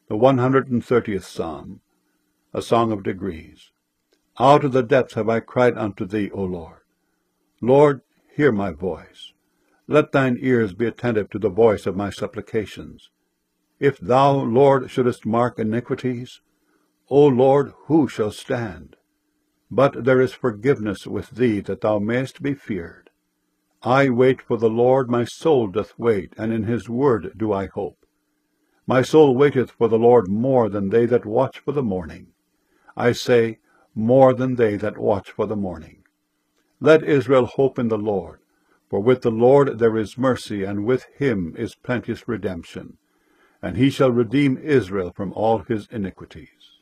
The 130th Psalm, a song of degrees. Out of the depths have I cried unto thee, O Lord. Lord, hear my voice. Let thine ears be attentive to the voice of my supplications. If thou, Lord, shouldest mark iniquities, O Lord, who shall stand? But there is forgiveness with thee, that thou mayest be feared. I wait for the Lord, my soul doth wait, and in his word do I hope. My soul waiteth for the Lord more than they that watch for the morning. I say, more than they that watch for the morning. Let Israel hope in the Lord, for with the Lord there is mercy, and with him is plenteous redemption, and he shall redeem Israel from all his iniquities.